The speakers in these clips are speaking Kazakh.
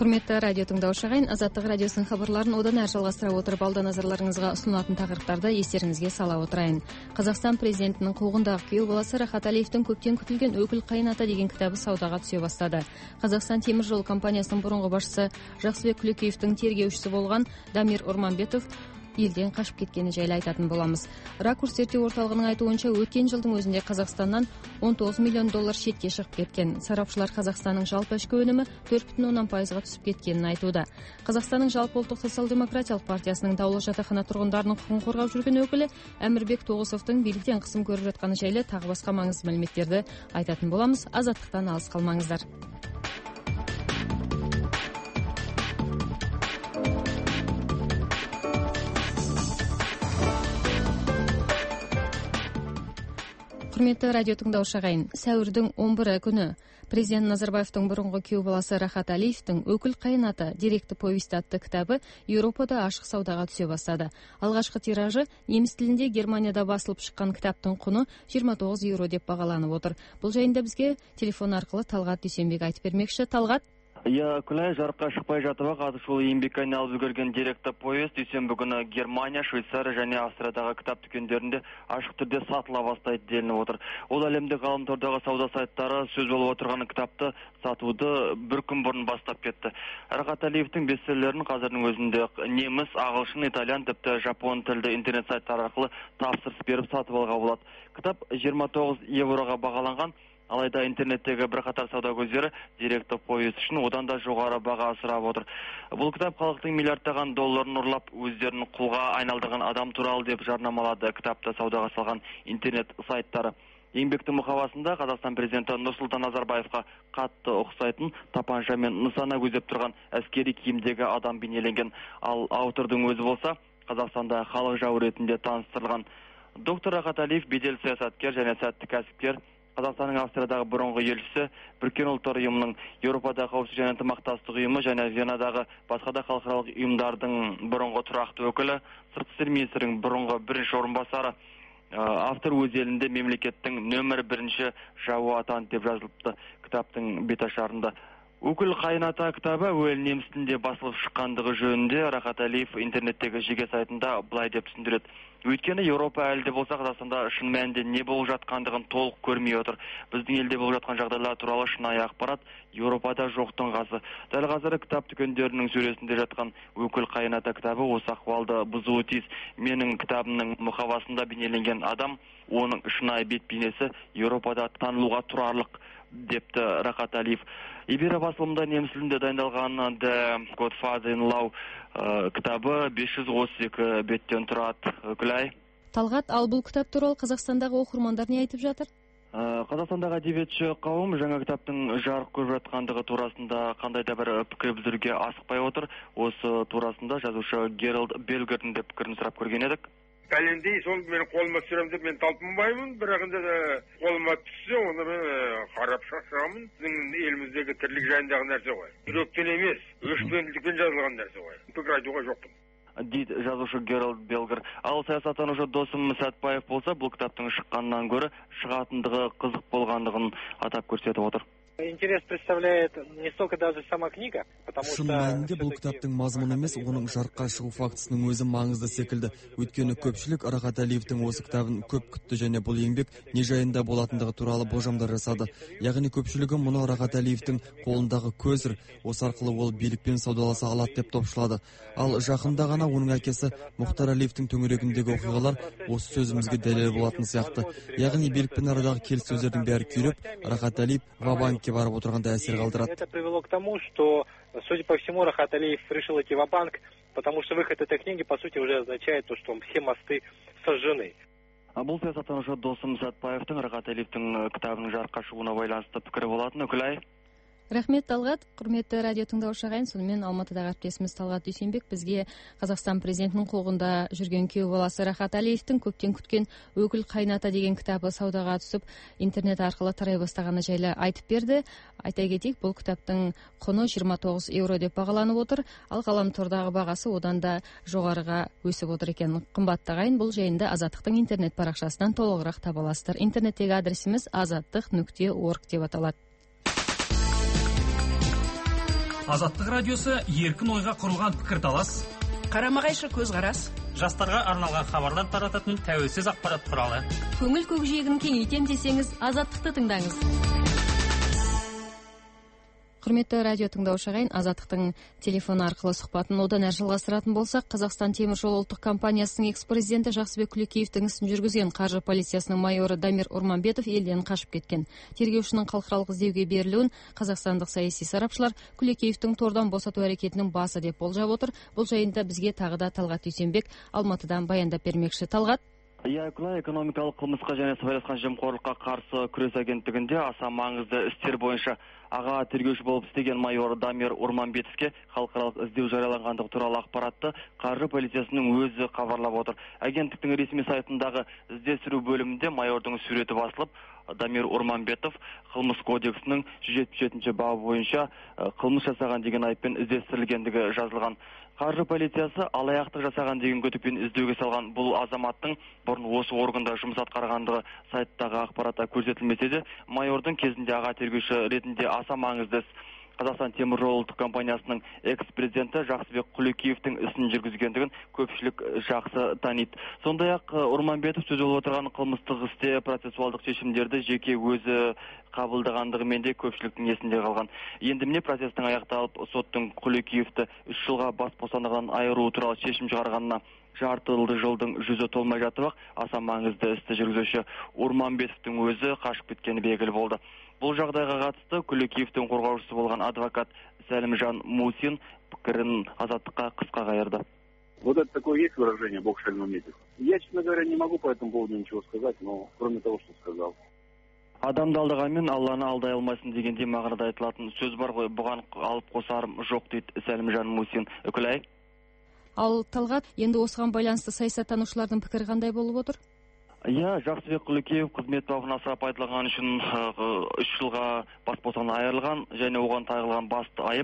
Құрметті радио тыңдаушы ағайын, Азаттық радиосының хабарларын одан әрі жалғастыра отырып, алда назарларыңызға ұсынылатын тақырыптарды естеріңізге сала отырайын. Қазақстан президентінің қуғындағы күйеу баласы Рахат Әлиевтің көптен күтілген «Өкіл қайын ата» деген кітабы саудаға түсе бастады. Қазақстан темір жол компаниясының бұрынғы басшысы Жақсыбек Күлекеевтің тергеушісі болған Дамир Орманбетов елден қашып кеткені жайлы айтатын боламыз. Ракурс зерттеу орталығының айтуынша, өткен жылдың өзінде Қазақстаннан 19 миллион доллар шетке шығып кеткен. Сарапшылар Қазақстанның жалпы ішкі өнімі 4,10%-ға түсіп кеткенін айтуда. Қазақстанның жалпы ұлттық социал-демократиялық партиясының даулы жатақхана тұрғындарының құқығын қорғап жүрген өкілі Әмірбек Тоғысовтың биліктен қысым көріп жатқаны жайлы тағы басқа маңызды мәліметтерді айтатын боламыз. Азаттықтан алыс қалмаңыздар. Құрметті радио тыңдаушы ағайын, сәуірдің 11 күні президент Назарбаевтың бұрынғы күйеу баласы Рахат Әлиевтің «Өкіл қайын ата» деректі повесть атты кітабы Еуропада ашық саудаға түсе бастады. Алғашқы тиражы неміс тілінде Германияда басылып шыққан кітаптың құны 29 еуро деп бағаланып отыр. Бұл жайында бізге телефон арқылы Талғат Дүйсенбек айтып бермекші. Талғат. Күлай жарыққа шықпай жатып қатысушылы еңбекке айналып үлгерген деректі повест дүйсенбі күні Германия, Швейцария және Австриядағы кітап дүкендерінде ашық түрде сатыла бастайды делініп отыр. Ол әлемдік ғаламтордағы сауда сайттары сөз болып отырған кітапты сатуды бір күн бұрын бастап кетті. Рахат Әлиевтің бестселлерін қазірдің өзінде неміс, ағылшын, итальян, тіпті жапон тілді интернет сайттар арқылы тапсырыс беріп сатып алуға болады. Кітап 29 евроға бағаланған. Алайда интернеттегі бірқатар сауда көздері деректі повест үшін одан да жоғары баға сұрап отыр. Бұл кітап халықтың миллиардтаған долларын ұрлап, өздерінің құлға айналдырған адам туралы деп жарнамалады кітапты саудаға салған интернет сайттары. Еңбектің мұқабасында Қазақстан президенті Нұрсұлтан Назарбаевқа қатты ұқсайтын тапанша мен нысана көздеп тұрған әскери киімдегі адам бейнеленген. Ал автордың өзі болса, Қазақстанда халық жауы ретінде таныстырылған. Доктор Рахат Әлиев бедел саясаткер және сәтті кәсіпкер. Қазақстанның Австриядағы бұрынғы елшісі, Біріккен ұлттар ұйымының, Еуропадағы қауіпсіздік және ынтымақтастық ұйымы және Венадағы басқа да халықаралық ұйымдардың бұрынғы тұрақты өкілі, сыртқы істер министрінің бұрынғы бірінші орынбасары. Автор өз елінде мемлекеттің нөмір 1 жауы атанды деп жазылыпты кітаптың беташарында. «Өкіл қайын ата» кітабы әуелі неміс тілінде басылып шыққандығы жөнінде Рахат Әлиев интернеттегі жеке сайтында былай деп түсіндіреді. Өйткені Еуропа әлде болса Қазақстанда шын мәнінде не болып жатқандығын толық көрмей отыр. Біздің елде болып жатқан жағдайлар туралы шынайы ақпарат Еуропада жоқтың қасы. Дәл қазір кітап дүкендерінің сөресінде жатқан «Өкіл қайын ата» кітабы осы ахуалды бұзуы тиіс. Менің кітабымның мұқабасында бейнеленген адам, оның шынайы бет бейнесі Еуропада танылуға тұрарлық депті Рахат Әлиев. Ибера басылымда неміс тілінде дайындалған The Godfather in Law кітабы 532 беттен тұрады. Күлай. Талғат, ал бұл кітап туралы Қазақстандағы оқырмандар не айтып жатыр? Қазақстандағы әдебиетші қауым жаңа кітаптың жарық көріп жатқандығы турасында қандай да бір пікір білдіруге асықпай отыр. Осы турасында жазушы Геральд Белгердің де пікірін сұрап көрген едік. Пәлендей сол мен қолыма түсіремін деп мен талпынбаймын, бірақ енді қолыма түссе оны мен қарап шашырамын. Біздің еліміздегі тірлік жайындағы нәрсе ғой. Жүректен емес, өшпенділікпен жазылған нәрсе ғой. Пікір айтуға жоқпын дейді жазушы Геральд Белгер. Ал саясаттанушы Досым Сәтбаев болса, бұл кітаптың шыққаннан гөрі шығатындығы қызық болғандығын атап көрсетіп отыр. Интерес представляет не столько даже сама книга, потому что... Шын мәнінде бұл кітаптың мазмұны емес, оның жарыққа шығу фактісінің өзі маңызды секілді. Өйткені көпшілік Рахат Әлиевтің осы кітабын көп күтті және бұл еңбек не жайында болатындығы туралы болжамдар жасады. Яғни көпшілігі мұны Рахат Әлиевтің қолындағы көзір, осы арқылы ол билікпен саудаласа алады деп топшылады. Ал жақында ғана оның әкесі Мұхтар Әлиевтің төңірегіндегі оқиғалар осы сөзімізге дәлел болатын сияқты. Яғни билікпен арадағы келіссөздердің бәрі күйреп, Рахат Әлиев ва-банкке барып отырғанда әсер қалдырады. Это привело к тому, что, судя по всему, Рахат Әлиев решил идти ва-банк, потому что выход этой книги, по сути, уже означает то, что все мосты сожжены. Бұл саясаттанушы Досым Сәтбаевтың Рахат Әлиевтің кітабының жарыққа шығуына байланысты пікірі болатын. Күлай. Рахмет, Талғат. Құрметті радио тыңдаушы ағайын, сонымен Алматыдағы әріптесіміз Талғат Дүйсенбек бізге Қазақстан президентінің қуғында жүрген күйеу баласы Рахат Әлиевтің көптен күткен «Өкіл қайын ата» деген кітабы саудаға түсіп, интернет арқылы тарай бастағаны жайлы айтып берді. Айта кетейік, бұл кітаптың құны 29 еуро деп бағаланып отыр, ал ғаламтордағы бағасы одан да жоғарыға өсіп отыр екен. Қымбатты ағайын, бұл жайында Азаттықтың интернет парақшасынан толығырақ таба аласыздар. Интернеттегі адресіміз azаттық.org деп аталады. Азаттық радиосы еркін ойға құрылған пікірталас, қарама-қайшы көзқарас, жастарға арналған хабарлар тарататын тәуелсіз ақпарат құралы. Көңіл көкжиегін кеңейтем десеңіз, Азаттықты тыңдаңыз. Құрметті радио тыңдаушы ағайын, Азаттықтың телефон арқылы сұхбатын одан әрі жалғастыратын болсақ, Қазақстан темір жол ұлттық компаниясының экс-президенті Жақсыбек Құлекеевтің ісін жүргізген қаржы полициясының майоры Дамир Урманбетов елден қашып кеткен. Тергеушінің халықаралық іздеуге берілуін қазақстандық саяси сарапшылар Құлекеевтің тордан босату әрекетінің басы деп болжап отыр. Бұл жайында бізге тағы да Талғат Дүйсенбек Алматыдан баяндап бермекші. Талғат. Экономикалық қылмысқа және сыбайласқан жемқорлыққа қарсы күрес агенттігінде аса маңызды істер бойынша аға тергеуші болып істеген майор Дамир Урманбетовке халықаралық іздеу жарияланғандығы туралы ақпаратты қаржы полициясының өзі хабарлап отыр. Агенттіктің ресми сайтындағы іздестіру бөлімінде майордың суреті басылып, Дамир Урманбетов қылмыс кодексінің 177 бабы бойынша қылмыс жасаған деген айыппен іздестірілгендігі жазылған. Қаржы полициясы алаяқтық жасаған деген күдікпен іздеуге салған бұл азаматтың бұрын осы органда жұмыс атқарғандығы сайттағы ақпаратта көрсетілмесе де, майордың кезінде аға тергеуші ретінде аса маңызды іс Қазақстан темір жол ұлттық компаниясының экс-президенті Жақсыбек Құлекеевтің ісін жүргізгендігін көпшілік жақсы таниды. Сондай-ақ Урманбетов сөз болып отырған қылмыстық істе процессуалдық шешімдерді жеке өзі қабылдағандығымен де көпшіліктің есінде қалған. Енді міне процестің аяқталып, соттың Құлекеевті 3 жылға бас бостандығынан айыру туралы шешім шығарғанына жарты жылдың жүзі толмай жатып, аса маңызды істі жүргізуші Урманбетовтің өзі қашып кеткені белгілі болды. Бұл жағдайға қатысты Құлекеевтің қорғаушысы болған адвокат Сәлімжан Мусин пікірін Азаттыққа қысқа қайырды. Вот это такое есть выражение «Бог шальном метит». Я, честно говоря, не могу по этому поводу ничего сказать, но кроме того, что сказал. Адамды алдағанмен Алланы алдай алмайсың дегенде мағынада айтылатын сөз бар ғой, бұған алып қосарым жоқ дейді Сәлімжан Мусин. Үкілай? Ал Талғат, енді осыған байланысты саясаттанушылардың пікірі қандай болып отыр? Жақсыбек Құлекеев қызмет бабын асыра пайдаланғаны үшін 3 жылға бас бостандығынан айырылған және оған тағылған басты айып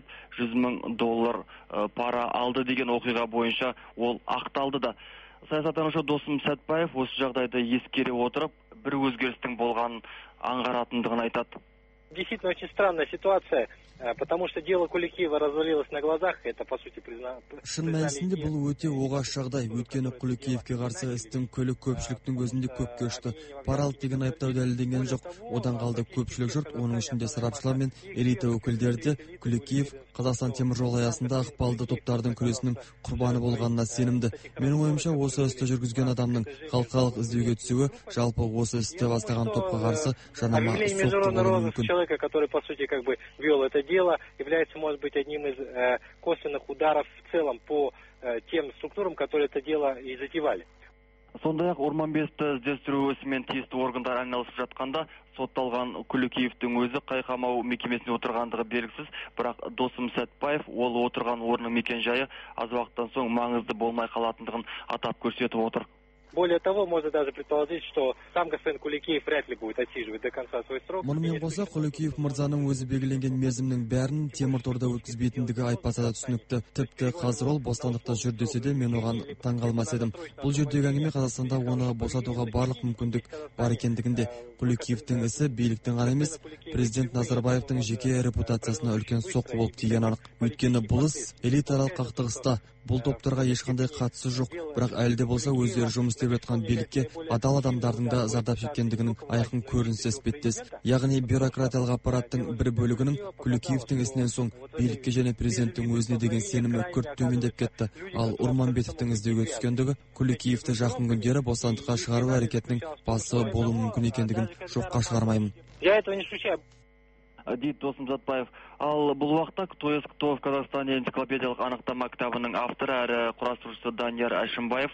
$100,000 пара алды деген оқиға бойынша ол ақталды да. Саясаттанушы Досым Сәтбаев осы жағдайды ескере отырып, бір өзгерістің болғанын аңғаратындығын айтады. Действительно очень странная ситуация, потому что дело Құлекеева развалилось на глазах, это по сути Шын мәнісінде бұл өте оғаш жағдай, өйткені Құлекеевке қарсы істің көлі көпшіліктің көзінде көкке ұшты. Пара алды деген айыптау дәлелденген жоқ. Одан қалды көпшілік жұрт, оның ішінде сарапшылар мен элита өкілдері де Құлекеев Қазақстан темір жол аясында ықпалды топтардың күресінің құрбаны болғанына сенімді. Менің ойымша, осы істі жүргізген адамның халықаралық іздеуге түсуі жалпы осы істі бастаған топқа қарсы жанама соқты болуы мүмкін. Человека, который по сути вел это дело, является, может быть, одним из косвенных ударов в целом по тем структурам, которые это дело и затевали. Сондай-ақ Урманбетовті іздестіру ісімен тиісті органдар айналысып жатқанда, сотталған Құлекеевтің өзі қайқамау мекемесіне отырғандығы белгісіз, бірақ Досым Сәтбаев ол отырған орны мекен-жайы аз уақыттан соң маңызды болмай қалатындығын атап көрсетіп отыр. Более того, можно даже предположить, что сам господин Құлекеев вряд ли будет отсиживать до конца свой срок. Мұнымен қоса, Құлекеев мырзаның өзі белгіленген мерзімнің бәрін темір торда өткізбейтіндігі айтпаса да түсінікті. Тіпті қазір ол бостандықта жүр десе де, мен оған таңғалмас едім. Бұл жердегі әңгіме Қазақстанда оны босатуға барлық мүмкіндік бар екендігінде. Құлекеевтің ісі биліктің ғана емес, президент Назарбаевтың жеке репутациясына үлкен соққы болып тиген анық. Өйткені бұл іс элитаралық қақтығыста, бұл топтарға ешқандай қатысы жоқ, бірақ әлі де болса өздері жұмыс істеп жатқан билікке адал адамдардың да зардап шеккендігінің айқын көрінісі іспеттес. Яғни бюрократиялық аппараттың бір бөлігінің Құлекеевтің ісінен соң билікке және президенттің өзіне деген сенімі күрт төмендеп кетті. Ал Урманбетовтің іздеуге түскендігі Құлекеевті жақын күндері бостандыққа шығару әрекетінің басы болуы мүмкін екендігін жоққа шығармаймын. Я этого не исключаю. Дейді Досым Сәтбаев. Ал бұл уақытта «Кто есть кто в Казахстане» энциклопедиялық анықтама кітабының авторы әрі құрастырушысы Данияр Әшімбаев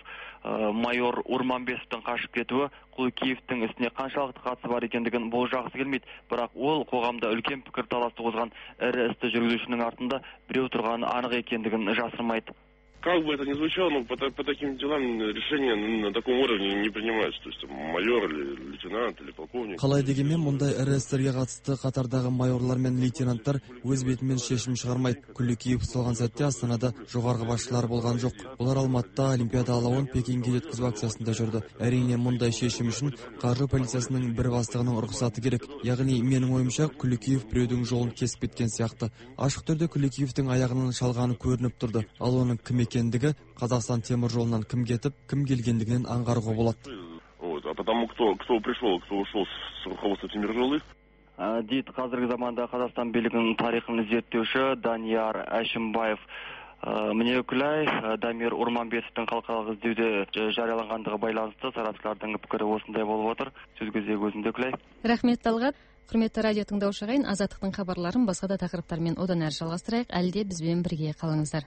майор Урманбетовтың қашып кетуі Құлекеевтің ісіне қаншалықты қатысы бар екендігін болжағысы келмейді. Бірақ ол қоғамда үлкен пікірталас туғызған ірі істі жүргізушінің артында біреу тұрғаны анық екендігін жасырмайды. Как бы это ни звучало, но по таким делам решения на таком уровне не принимаются. То есть майор или лейтенант или полковник. Қалай дегенмен мұндай ірі істерге қатысты қатардағы майорлар мен лейтенанттар өз бетімен шешім шығармайды. Күлікиев ұсталған сәтте Астанада жоғарғы басшылар болған жоқ. Олар Алматыда Олимпиада алауын Пекинге жеткізу акциясында жүрді. Әрине мұндай шешім үшін қаржы полициясының бір бастығының рұқсаты керек. Яғни менің ойымша Күлікиев біреудің жолын кесіп кеткен сияқты. Ашық түрде Күлікиевтің аяғынан шалғаны көрініп тұрды. Ал оның кім екендігі Қазақстан темір жолынан кім кетіп, кім келгендігінен аңғаруға болады. А потому кто пришел, кто ушел с руководства теміржолы? Дейді қазіргі заманда Қазақстан билігінің тарихын зерттеуші Данияр Әшімбаев. Міне өкілай Дамир Урманбетовтің халықаралық іздеуде жарияланғандығы байланысты сарапшылардың пікірі осындай болып отыр. Сөз кезегі өзінде өкілай. Рахмет, Талғат. Құрметті радио тыңдаушы ағайын, Азаттықтың хабарларын басқа да тақырыптармен одан әрі жалғастырайық. Әлде бізбен бірге қалыңыздар.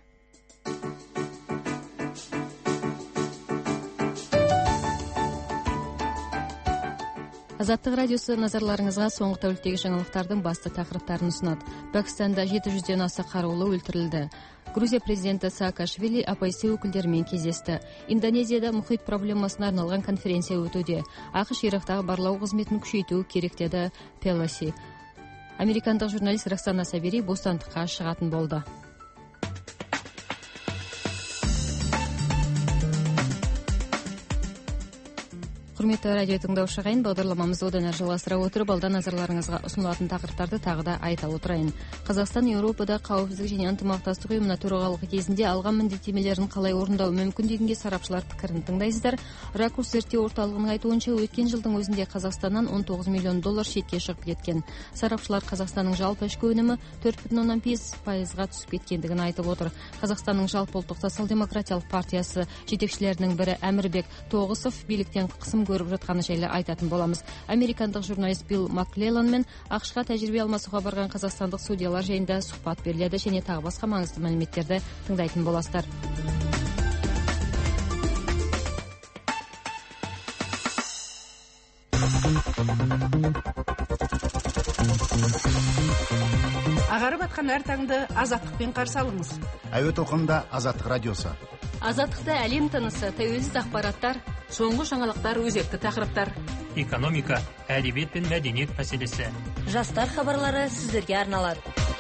Азаттық радиосы назарларыңызға соңғы тәуліктегі жаңалықтардың басты тақырыптарын ұсынады. Пәкістанда 700-ден аса қарулы өлтірілді. Грузия президенті Саакашвили АПС өкілдерімен кездесті. Индонезияда мұхит проблемасына арналған конференция өтуде. ақш Ирактағы барлау қызметін күшейту керек деді Пелоси. Американдық журналист Роксана Сабири бостандыққа шығатын болды. Құрметті радио тыңдаушы ағайын, бағдарламамызды одан әрі жалғастыра отырып, алда назарларыңызға ұсынылатын тақырыптарды тағы да айта отырайын. Қазақстан Еуропада қауіпсіздік және ынтымақтастық ұйымына төрағалығы кезінде алған міндеттемелерін қалай орындау мүмкін дегенге сарапшылар пікірін тыңдайсыздар. Ракурс зерттеу орталығының айтуынша, өткен жылдың өзінде Қазақстаннан $19 миллион шетке шығып кеткен. Сарапшылар Қазақстанның жалпы ішкі өнімі 4,5%-ға түсіп кеткендігін айтып отыр. Қазақстанның жалпы ұлттық социал-демократиялық партиясы жетекшілерінің бірі Әмірбек Тоғысов биліктен қысым көріп жатқаны жайлы айтатын боламыз. Американдық журналист Билл Маклеллан мен ақш-қа тәжірибе алмасуға барған қазақстандық судьялар жайында сұхбат беріледі және тағы басқа маңызды мәліметтерді тыңдайтын боласыздар. Ағарып атқан әр таңды азаттықпен қарсы алыңыз. Әуе толқынында Азаттық радиосы. Азаттықта әлем тынысы, тәуелсіз ақпараттар, соңғы жаңалықтар, өзекті тақырыптар. Экономика, әдебиет пен мәдениет мәселесі. Жастар хабарлары сіздерге арналады.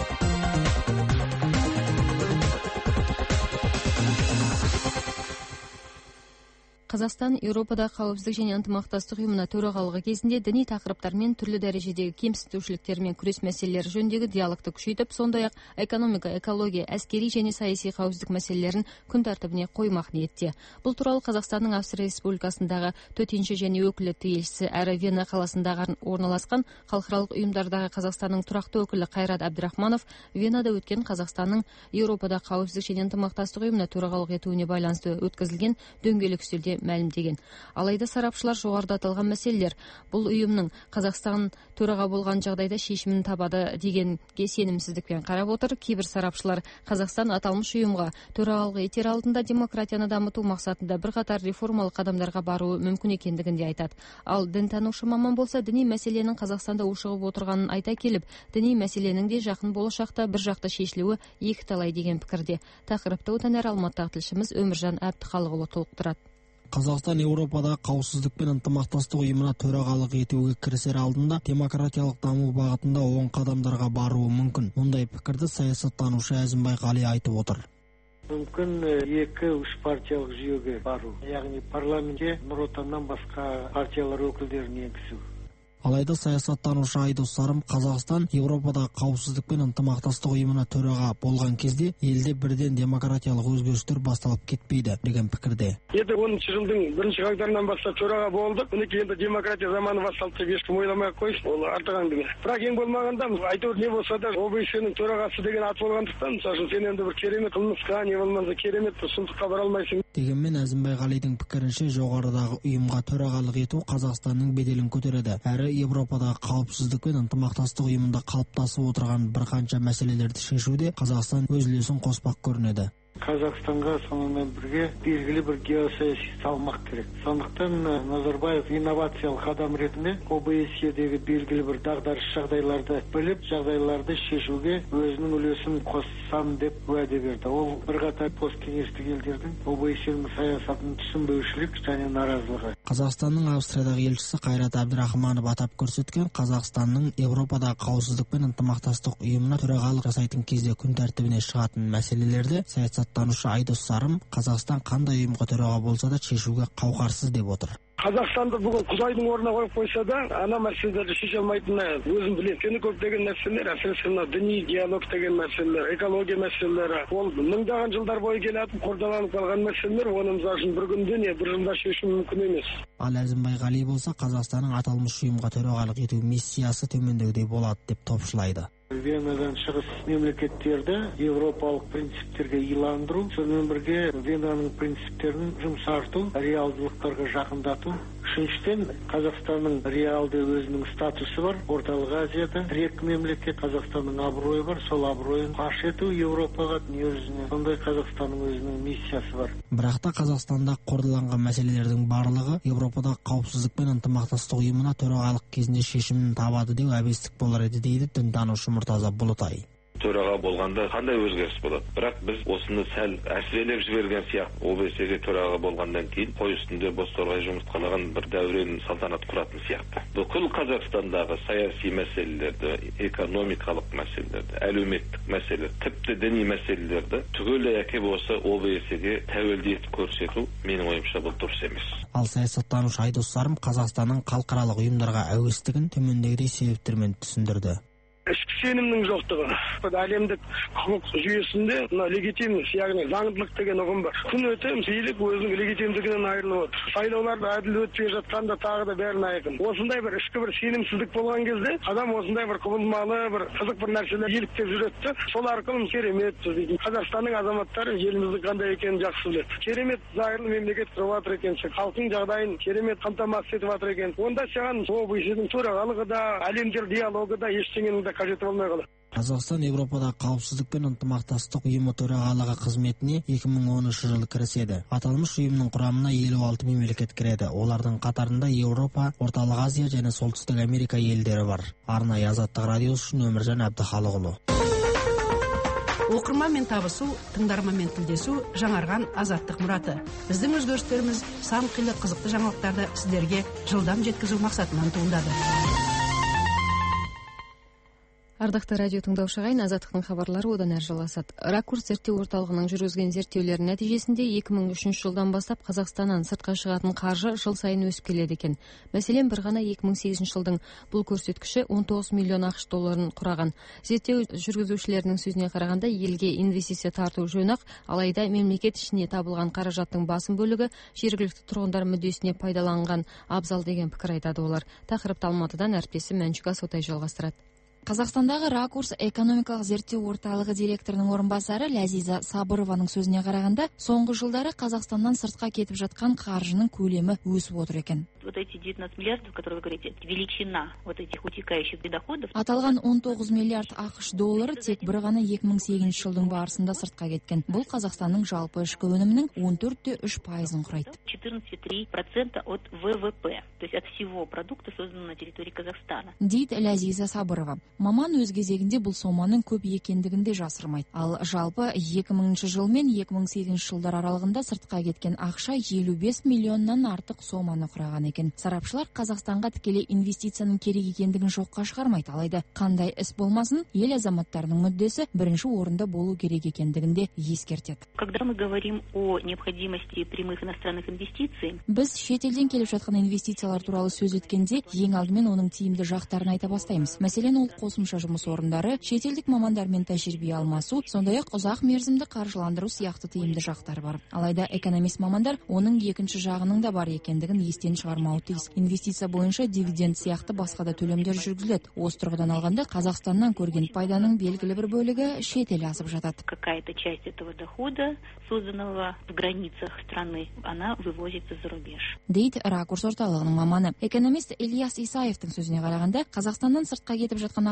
Қазақстан Еуропада қауіпсіздік және ынтымақтастық ұйымына төрағалығы кезінде діни тақырыптармен түрлі дәрежедегі кемсітушіліктермен күрес мәселелері жөніндегі диалогты күшейтіп, сондай-ақ экономика, экология, әскери және саяси қауіпсіздік мәселелерін күн тәртібіне қоймақ ниетте. Бұл туралы Қазақстанның Австрия Республикасындағы төтенше және өкілетті елшісі әрі Вена қаласындағы орналасқан халықаралық ұйымдардағы Қазақстанның тұрақты өкілі Қайрат Әбдірахманов Венада өткен Қазақстанның Еуропада қауіпсіздік және ынтымақтастық ұйымына төрағалық етуіне байланысты өткізілген дөңгелек үстелде мәлімдеген. Алайда сарапшылар жоғарыда аталған мәселелер бұл ұйымның Қазақстан төраға болған жағдайда шешімін табады дегенге сенімсіздікпен қарап отыр. Кейбір сарапшылар Қазақстан аталмыш ұйымға төрағалық етер алдында демократияны дамыту мақсатында бірқатар реформалық қадамдарға баруы мүмкін екендігін де айтады. Ал дінтанушы маман болса, діни мәселенің Қазақстанда ушығып отырғанын айта келіп, діни мәселенің де жақын болашақта бір жақты шешілуі екіталай деген пікірде. Тақырыпты одан әрі Алматыдағы тілшіміз Өміржан Әбдіхалықұлы толықтырады. Қазақстан Еуропада қауіпсіздік пен ынтымақтастық ұйымына төрағалық етуге кірісер алдында демократиялық даму бағытында оң қадамдарға баруы мүмкін. Мұндай пікірді саясаттанушы Әзімбай Қали айтып отыр. Мүмкін 2-3 партиялық жүйеге бару, яғни парламентке Нұр Отаннан басқа партиялар өкілдерін енгізу. Алайда саясаттанушы Айдос Сарым Қазақстан Еуропадағы қауіпсіздік пен ынтымақтастық ұйымына төраға болған кезде елде бірден демократиялық өзгерістер басталып кетпейді деген пікірде. 2010 жылдың 1 қаңтарынан бастап төраға болдық. Мінекей енді демократия заманы басталды деп ешкім ойламай ақ қойсын. Ол артық әңгіме. Бірақ ең болмағанда әйтеуір не болса да ОБСЕ-нің төрағасы деген ат болғандықтан, мысалы сен енді бір керемет қылмысқа, не болмаса керемет бір сұмдыққа бара алмайсың. Дегенмен Әзімбай Қалидың пікірінше жоғарыдағы ұйымға төрағалық ету Қазақстанның беделін көтереді. Әрі Еуропадағы қауіпсіздік пен ынтымақтастық ұйымында қалыптасып отырған бірқанша мәселелерді шешуде Қазақстан өз үлесін қоспақ көрінеді. Қазақстанға сонымен бірге белгілі бір геосаяси салмақ керек. Сондықтан Назарбаев инновациялық адам ретінде ОБСЕ-дегі белгілі бір дағдарыс жағдайларды біліп, жағдайларды шешуге өзінің үлесін қоссам деп уәде берді. Ол бірқатар посткеңестік елдердің ОБСЕ-нің саясатын түсінбеушілік және наразылығы. Қазақстанның Австриядағы елшісі Қайрат Әбдірахманов атап көрсеткен, Қазақстанның Еуропадағы қауіпсіздік пен ынтымақтастық ұйымына төрағалық жасайтын кезде күн тәртібіне шығатын мәселелерді саясаттанушы Айдос Сарым Қазақстан қандай ұйымға төраға болса да шешуге қауқарсыз деп отыр. Қазақстанды бүгін Құдайдың орнына қойып қойса да, ана мәселелерді шеше алмайтынын өзім білемін. Өйткені көптеген мәселелер, әсіресе мына діни диалог деген мәселелер, экология мәселелері, ол мыңдаған жылдар бойы келатып қордаланып қалған мәселелер, оны мысал үшін бір күнде не бір жылда шешу мүмкін емес. Ал Әзімбай Ғали болса, Қазақстанның аталмыш ұйымға төрағалық ету миссиясы төмендегідей болады деп топшылайды. Венадан шығыс мемлекеттерді европалық принциптерге иландыру, сонымен бірге Венаның принциптерін жұмсарту, реалдылықтарға жақындату. Үшіншіден, Қазақстанның реалды өзінің статусы бар. Орталық Азияда тірек мемлекет, Қазақстанның абыройы бар. Сол абыройын паш ету Европаға, дүниежүзіне. Сондай Қазақстанның өзінің миссиясы бар. Бірақ та Қазақстанда қордаланған мәселелердің барлығы Европадағы қауіпсіздік пен ынтымақтастық ұйымына төрағалық кезінде шешімін табады деу әбестік болар еді дейді дінтанушы Мұртаза Бұлытай. Төраға болғанда қандай өзгеріс болады? Бірақ біз осыны сәл әсірелеп жіберген сияқты. ОБСЕ-ге төраға болғаннан кейін қой үстінде боз торғай жұмыртқалаған бір дәурен салтанат құратын сияқты. Бүкіл Қазақстандағы саяси мәселелерді, экономикалық мәселелерді, әлеуметтік мәселелер, тіпті діни мәселелерді түгел әкеп осы ОБСЕ-ге тәуелді етіп көрсету менің ойымша бұл дұрыс емес. Ал саясаттанушы Айдос Сарым Қазақстанның халықаралық ұйымдарға әуестігін төмендегідей себептермен түсіндірді. Ішкі сенімнің жоқтығы. Әлемдік құқық жүйесінде легитимность, яғни заңдылық деген ұғым бар. Күн өте билік өзінің легитимдігінен айырылып отыр. Сайлауларды әділ өтпей жатқанда тағы да бәрін айқын. Осындай бір ішкі бір сенімсіздік болған кезде адам осындай бір құбылмалы, бір қызық бір нәрселер еліктеп жүреді. Сол арқылы керемет дейді. Қазақстанның азаматтары еліміздің қандай екенін жақсы біледі. Керемет зайырлы мемлекет құрып жатыр екенсің. Халықтың жағдайын керемет қамтамасыз етіп жатыр екен. Онда саған ОБСЕ-дің төрағалығы да, әлемдер диалогы да ештеңенің де қажеті болмай қалады. Қазақстан Европадағы қауіпсіздік пен ынтымақтастық ұйымы төрағалығы қызметіне 2010 жылы кіріседі. Аталмыш ұйымның құрамына 56 мемлекет кіреді. Олардың қатарында Еуропа, Орталық Азия және Солтүстік Америка елдері бар. Арнайы Азаттық радиосы үшін Өміржан Әбдіхалықұлы. Оқырманмен табысу, тыңдарманмен тілдесу жаңарған Азаттық мұраты. Біздің өзгерістеріміз сан қилы қызықты жаңалықтарды сіздерге жылдам жеткізу мақсатынан туындады. Ардақты радио тыңдаушы ағайын, Азаттықтың хабарлары одан әрі жалғасады. Ракурс зерттеу орталығының жүргізген зерттеулерінің нәтижесінде 2003 жылдан бастап Қазақстаннан сыртқа шығатын қаржы жыл сайын өсіп келеді екен. Мәселен, бір ғана 2008 жылдың бұл көрсеткіші 19 миллион ақш долларын құраған. Зерттеу жүргізушілерінің сөзіне қарағанда, елге инвестиция тарту жөн-ақ, алайда мемлекет ішіне табылған қаражаттың басым бөлігі жергілікті тұрғындар мүддесіне пайдаланған абзал деген пікір айтады олар. Тақырыпты Алматыдан әріптесім Мәншүк Асотай жалғастырады. Қазақстандағы Ракурс экономикалық зерттеу орталығы директорының орынбасары Ләзиза Сабырованың сөзіне қарағанда, соңғы жылдары Қазақстаннан сыртқа кетіп жатқан қаржының көлемі өсіп отыр екен. Вот эти 19 миллиардов, которые вы говорите, величина вот этих утекающих доходов. Аталған 19 миллиард ақш доллары тек бір ғана 2008 жылдың барысында сыртқа кеткен. Бұл Қазақстанның жалпы ішкі өнімінің 14,3% құрайды. 14,3% от ВВП, то есть от всего продукта, созданного на территории Казахстана. Дейді Ләзиза Сабырова. Маман өз кезегінде бұл соманың көп екендігін де жасырмайды. Ал жалпы 2000 жыл мен 2008 жылдар аралығында сыртқа кеткен ақша 55 миллионнан артық соманы құраған екен. Сарапшылар Қазақстанға тікелей инвестицияның керек екендігін жоққа шығармайды. Алайда қандай іс болмасын, ел азаматтарының мүддесі бірінші орында болу керек екендігін де ескертеді. Когда мы говорим о необходимости прямых иностранных инвестиций, біз шетелден келіп жатқан инвестициялар туралы сөз еткенде, ең алдымен оның тиімді жақтарын айта бастаймыз. Мәселен, ол қосымша жұмыс орындары, шетелдік мамандармен тәжірибе алмасу, сондай-ақ ұзақ мерзімді қаржыландыру сияқты тиімді жақтар бар. Алайда экономист мамандар оның екінші жағының да бар екендігін естен шығармауы тиіс. Инвестиция бойынша дивиденд сияқты басқа да төлемдер жүргізіледі. Осы тұрғыдан алғанда Қазақстаннан көрген пайданың белгілі бір бөлігі шетел асып жатады. Какая-то часть этого дохода, созданного в границах страны, она вывозится за рубеж. Дейді Ракурс орталығының маманы. Экономист Ильяс Исаевтың сөзіне қарағанда, Қазақстаннан сыртқа кетіп жатқан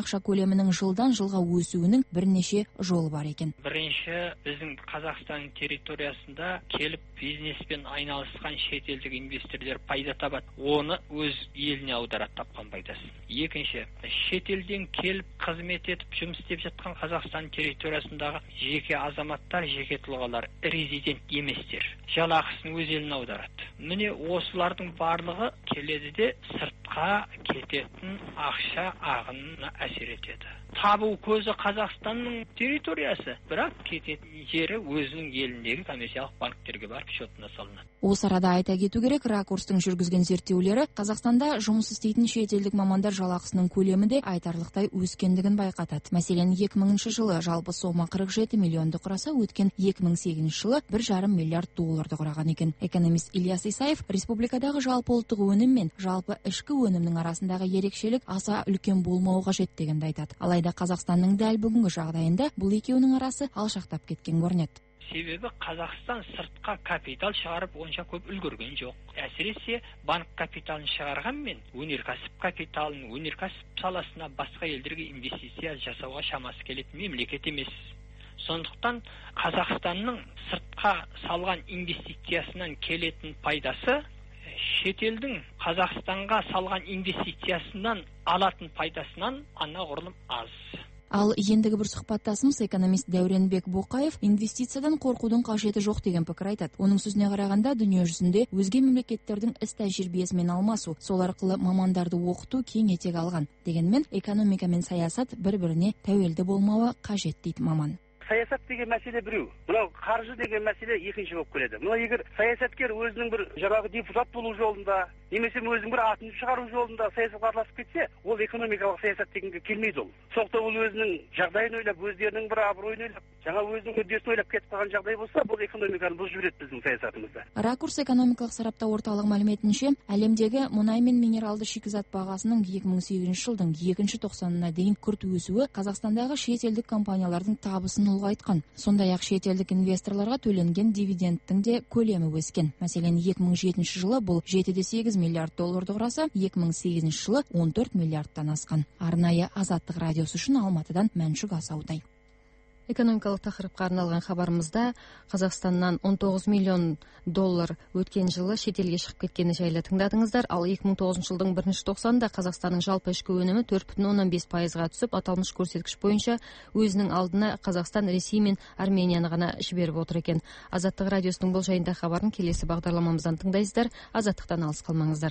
ақша көлемінің жылдан жылға өсуінің бірнеше жолы бар екен. Бірінші, біздің Қазақстан территориясында келіп бизнеспен айналысқан шетелдік инвесторлар пайда табады. Оны өз еліне аударады тапқан пайдасын. Екінші, шетелден келіп қызмет етіп жұмыс істеп жатқан Қазақстан территориясындағы жеке азаматтар, жеке тұлғалар, резидент еместер жалақысын өз еліне аударады. Міне осылардың барлығы келеді де сыртқа кететін ақша ағынына әсер етеді. Табу көзі Қазақстанның территориясы, бірақ кететін жері өзінің еліндегі коммерциялық банктерге барып счетына салынады. Осы арада айта кету керек, Ракурстың жүргізген зерттеулері Қазақстанда жұмыс істейтін шетелдік мамандар жалақысының көлемі де айтарлықтай өскендігін байқатады. Мәселен, 2000 жылы жалпы сома 47 миллионды құраса, өткен 2008 жылы 1,5 миллиард долларды құраған екен. Экономист Ильяс Исаев республикадағы жалпы ұлттық өнім мен жалпы ішкі өнімнің арасындағы ерекшелік аса үлкен болмауы қажет дегенді айтады. Алайда Қазақстанның дәл бүгінгі жағдайында бұл екеуінің арасы алшақтап кеткен көрінеді. Себебі Қазақстан сыртқа капитал шығарып онша көп үлгерген жоқ. Әсіресе банк капиталын шығарғанмен өнеркәсіп капиталын, өнеркәсіп саласына басқа елдерге инвестиция жасауға шамасы келетін мемлекет емес. Сондықтан Қазақстанның сыртқа салған инвестициясынан келетін пайдасы шетелдің Қазақстанға салған инвестициясынан алатын пайдасынан анағұрлым аз. Ал ендігі бір сұхбаттасымыз экономист Дәуренбек Боқаев инвестициядан қорқудың қажеті жоқ деген пікір айтады. Оның сөзіне қарағанда, дүние жүзінде өзге мемлекеттердің іс тәжірибесімен алмасу, сол арқылы мамандарды оқыту кең етек алған. Дегенмен экономика мен саясат бір-біріне тәуелді болмауы қажет дейді маман. Саясат деген мәселе біреу, мынау қаржы деген мәселе екінші болып келеді. Мынау егер саясаткер өзінің бір жаңағы депутат болу жолында, немесе өзінің бір атын шығару жолында саясатқа араласып кетсе, ол экономикалық саясат дегенге келмейді ол. Сондықтан ол өзінің жағдайын ойлап, өздерінің бір абыройын ойлап, жаңа өзінің мүддесін ойлап кетіп қалған жағдай болса, бұл экономиканы бұзып жібереді біздің саясатымызда. Ракурс экономикалық сараптау орталығы мәліметінше, әлемдегі мұнай мен минералды шикізат бағасының 2008 жылдың 2-ші тоқсанына дейін күрт өсуі Қазақстандағы шетелдік компаниялардың табысын ұлғайтқан. Сондай-ақ шетелдік инвесторларға төленген дивидендтің де көлемі өскен. Мәселен, 2007 жылы бұл 7,8 миллиард долларды құраса, 2008 жылы 14 миллиардтан асқан. Арнайы Азаттық радиосы үшін Алматыдан Мәншүк Асаудай. Экономикалық тақырыпқа арналған хабарымызда Қазақстаннан 19 миллион доллар өткен жылы шетелге шығып кеткені жайлы тыңдадыңыздар. Ал 2009 жылдың 1-ші тоқсанында Қазақстанның жалпы ішкі өнімі 4,15%-ға түсіп, аталмыш көрсеткіш бойынша өзінің алдына Қазақстан, Ресей мен Арменияны ғана жіберіп отыр екен. Азаттық радиосының бұл жайында хабарын келесі бағдарламамыздан тыңдайсыздар. Азаттықтан алыс қалмаңыздар.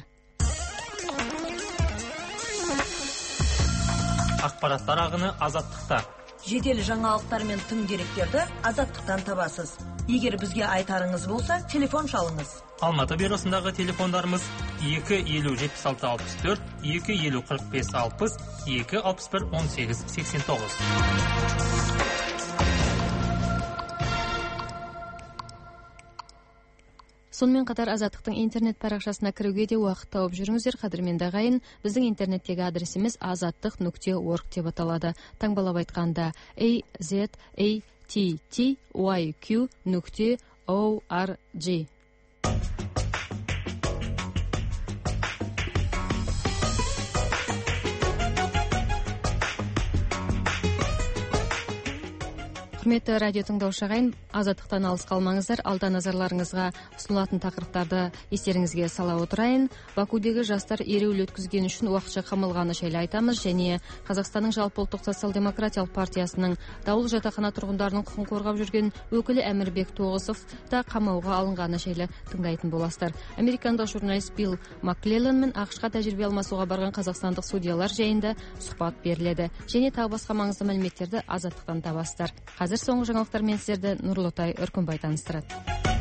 Ақпараттар ағыны Азаттықта. Жедел жаңалықтар мен тың деректерді Азаттықтан табасыз. Егер бізге айтарыңыз болса, телефон шалыңыз. Алматы бюросындағы телефондарымыз 250-76-64, 250-45-60, 261-18-89. Сонымен қатар Азаттықтың интернет парақшасына кіруге де уақыт тауып жүріңіздер. Қадірменді ағайын, біздің интернеттегі адресіміз azаттық.org деп аталады. Таңбалап айтқанда azattyq.org. Құрметті радио тыңдаушы ағайын, Азаттықтан алыс қалмаңыздар. Алда назарларыңызға ұсынылатын тақырыптарды естеріңізге сала отырайын. Бакудегі жастар ереуіл өткізген үшін уақытша қамалғаны жайлы айтамыз, және Қазақстанның жалпыұлттық социал-демократиялық партиясының Дауыл жатақхана тұрғындарының құқын қорғап жүрген өкілі Әмірбек Тоғысов та қамауға алынғаны жайлы тыңдайтын боласыздар. Американдық журналист Билл Маклеллан мен ақш-қа тәжірибе алмасуға барған қазақстандық судьялар жайында сұхбат беріледі. Және тағы басқа маңызды мәліметтерді Азаттықтан табасыздар. Қазір соңғы жаңалықтармен сіздерді Нұрлытай Үркімбай таныстырады.